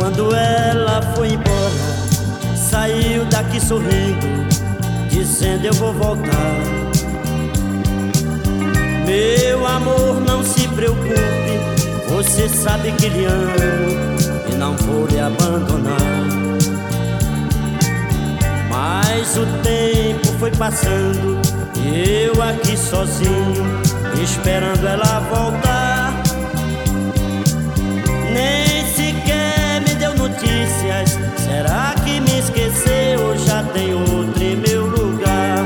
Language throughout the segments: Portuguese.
Quando ela foi embora, saiu daqui sorrindo, dizendo eu vou voltar. Meu amor, não se preocupe, você sabe que lhe amo e não vou lhe abandonar. Mas o tempo foi passando e eu aqui sozinho, esperando ela voltar. Nem sequer me deu notícias. Será que me esqueceu ou já tem outro em meu lugar?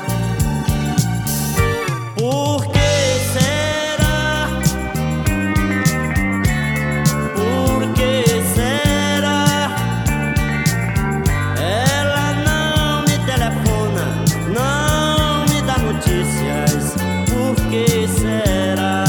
Por que será? Por que será? Ela não me telefona, não me dá notícias. Por que será?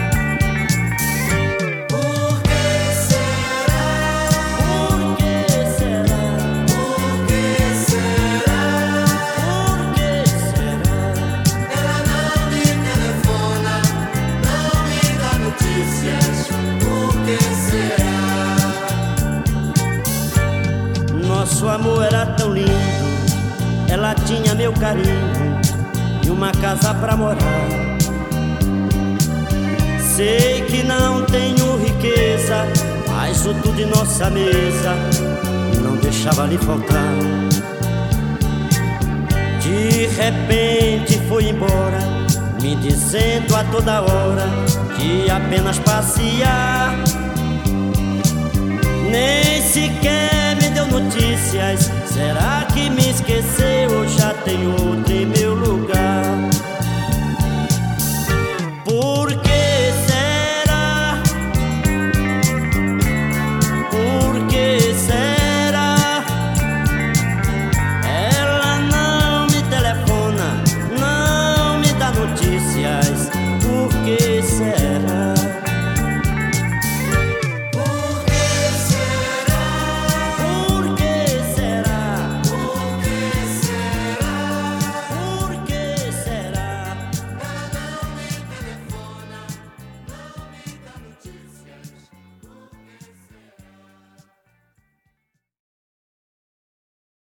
Nosso amor era tão lindo, ela tinha meu carinho e uma casa pra morar. Sei que não tenho riqueza, mas o tudo em nossa mesa não deixava lhe faltar. De repente foi embora, me dizendo a toda hora que ia apenas passear. Nem sequer me deu notícias. Será que me esqueceu ou já tem outro?